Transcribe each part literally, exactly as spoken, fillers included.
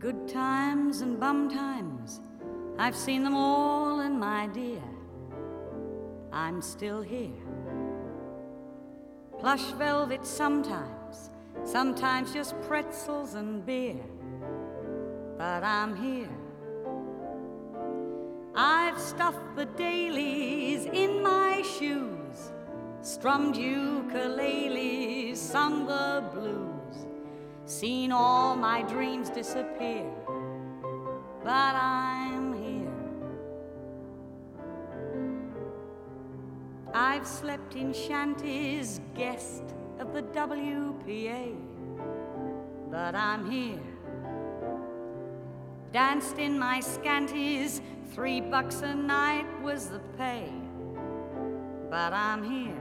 Good times and bum times, I've seen them all, and my dear, I'm still here. Plush velvet sometimes, sometimes just pretzels and beer, but I'm here. I've stuffed the dailies in my shoes, strummed ukuleles, sung the blues, seen all my dreams disappear, but I'm here. I've slept in shanties, guest of the W P A, but I'm here. Danced in my scanties, three bucks a night was the pay, but I'm here.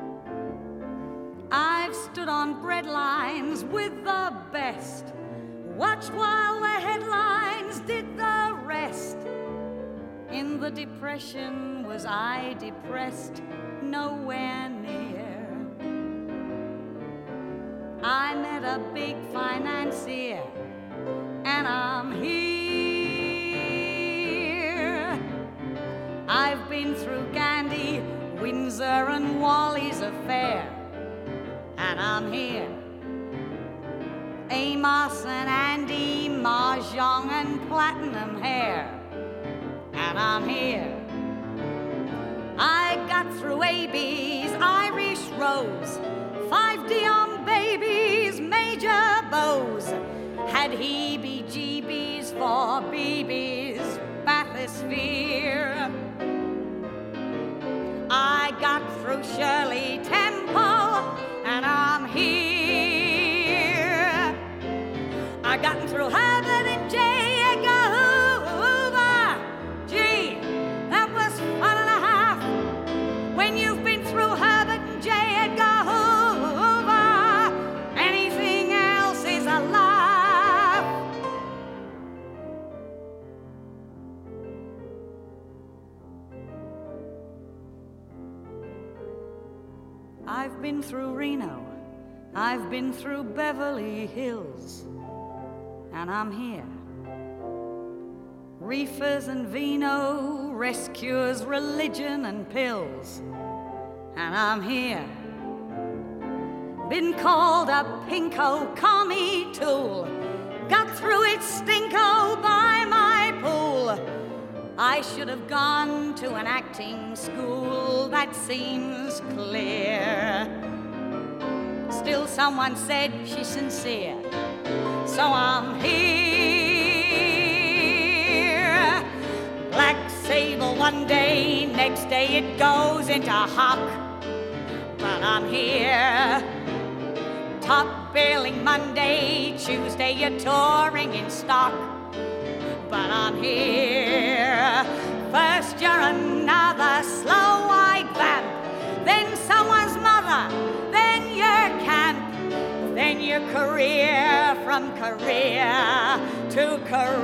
I've stood on bread lines with the best, watched while the headlines did the rest. In the depression was I depressed? Nowhere near. I met a big financier, and I'm here. I've been through Gandhi, Windsor, and Wally's affair, and I'm here. Amos and Andy, Mahjong and platinum hair, and I'm here. I got through A B's, Irish Rose, five Dion babies, Major Bows, had heebie-jeebies for B B's bathysphere. I got through Shirley Temple, and I'm here. I gotten through Herbert and J. Edgar Hoover. Gee, that was fun and a half. When you've been through Herbert and J. Edgar Hoover, anything else is a laugh. I've been through Reno, I've been through Beverly Hills, and I'm here. Reefers and vino, rescuers, religion and pills, and I'm here. Been called a pinko commie tool, got through it stinko by my pool. I should have gone to an acting school, that seems clear. Still someone said she's sincere, so I'm here. Black sable one day, next day it goes into hock, but I'm here. Top billing Monday, Tuesday you're touring in stock, but I'm here. First you're another slow-eyed vamp, then someone's mother, then your camp, then your career from career to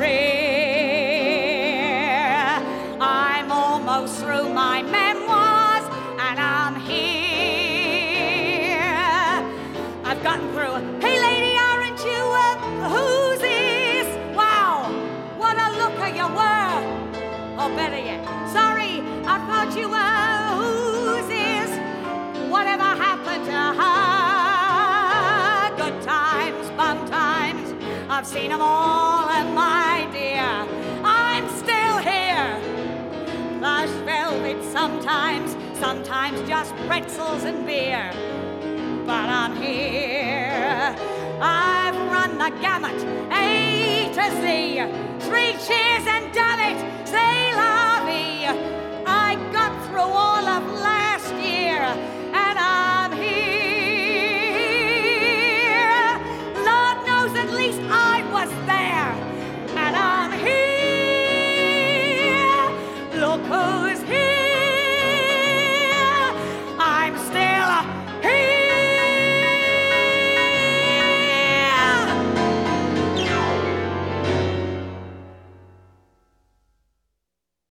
career. I'm almost through my memoirs, and I'm here. I've gotten through, hey lady, aren't you a who's this? Wow, what a looker you were. Or better yet, sorry, I thought you were who's this? Whatever happened to her? Good times, bum times, I've seen them all, and my dear, I'm still here. Plush velvet sometimes, sometimes just pretzels and beer, but I'm here. I've run the gamut, A to Z, three cheers and damn it, say la.